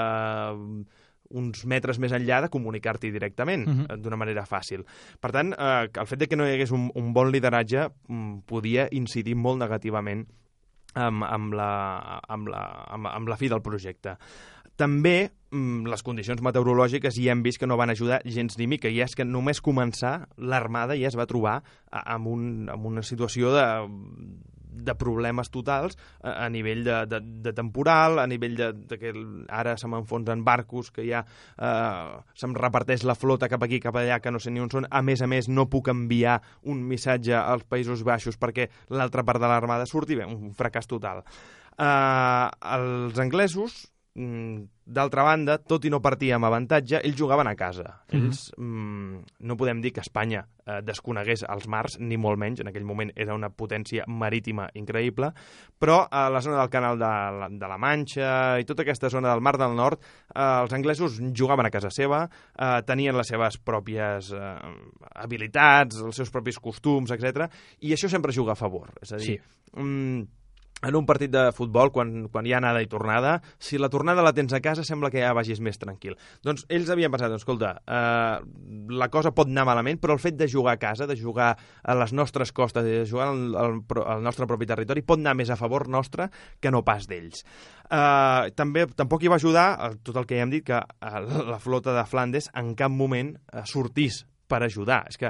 [SPEAKER 3] uns metres més enllà de comunicar-t'hi directament, d'una manera fàcil. Per tant, el fet de que no hi hagués un bon lideratge podia incidir molt negativament amb la fi del projecte. També les condicions meteorològiques ja hem vist que no van ajudar gens ni mica, i és que només començar l'Armada ja es va trobar amb una situació de problemes totals a nivell de temporal, a nivell de que ara se m'enfonsen barcos, que ja se'm reparteix la flota cap aquí, cap allà, que no sé ni on són. A més, no puc enviar un missatge als Països Baixos perquè l'altra part de l'Armada surti. Bé, un fracàs total. Els anglesos, d'altra banda, tot i no partir amb avantatge, ells jugaven a casa. Ells, no podem dir que Espanya desconegués els mars, ni molt menys. En aquell moment era una potència marítima increïble, però a la zona del Canal de la Manxa i tota aquesta zona del Mar del Nord, els anglesos jugaven a casa seva, tenien les seves pròpies habilitats, els seus propis costums, etc. I això sempre juga a favor. És a dir, en un partit de futbol, quan hi ha anada i tornada, si la tornada la tens a casa, sembla que ja vagis més tranquil. Doncs ells havien pensat, escolta, la cosa pot anar malament, però el fet de jugar a casa, de jugar a les nostres costes, de jugar al nostre propi territori, pot anar més a favor nostre que no pas d'ells. Tampoc hi va ajudar tot el que ja hem dit, que la flota de Flandes en cap moment sortís per ajudar. És que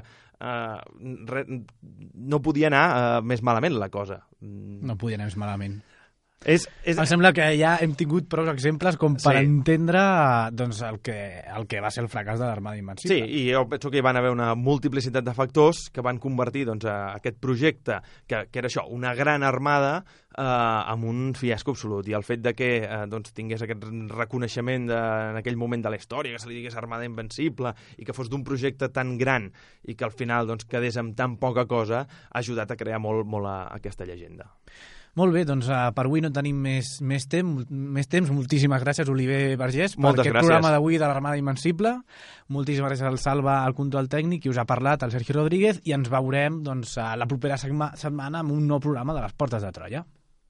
[SPEAKER 3] no podia anar més malament la cosa.
[SPEAKER 2] No podia anar més malament. Em sembla que ja hem tingut prou exemples com per entendre doncs, el que va ser el fracàs de l'Armada Invencible.
[SPEAKER 3] Sí, i jo penso que hi van haver una multiplicitat de factors que van convertir aquest projecte, que era això, una gran armada, amb un fiasco absolut. I el fet de que tingués aquest reconeixement en aquell moment de la història, que se li digués Armada Invencible, i que fos d'un projecte tan gran i que al final quedés amb tan poca cosa, ha ajudat a crear molt aquesta llegenda.
[SPEAKER 2] Molt bé, doncs per avui no tenim més temps. Moltíssimes gràcies, Oliver Vergés, per aquest programa d'avui de l'Armada Invencible. Moltíssimes gràcies al Salva, al control tècnic, i us ha parlat el Sergi Rodríguez, i ens veurem la propera setmana amb un nou programa de les Portes de Troia.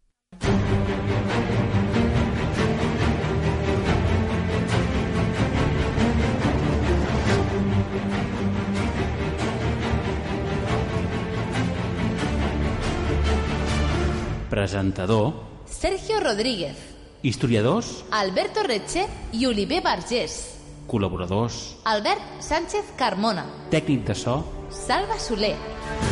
[SPEAKER 5] Presentador
[SPEAKER 1] Sergio Rodríguez.
[SPEAKER 5] Historiadors
[SPEAKER 1] Alberto Retxe i Oliver Vergés.
[SPEAKER 5] Col·laboradors
[SPEAKER 1] Albert Sánchez Carmona.
[SPEAKER 5] Tècnic de so
[SPEAKER 1] Salva Soler.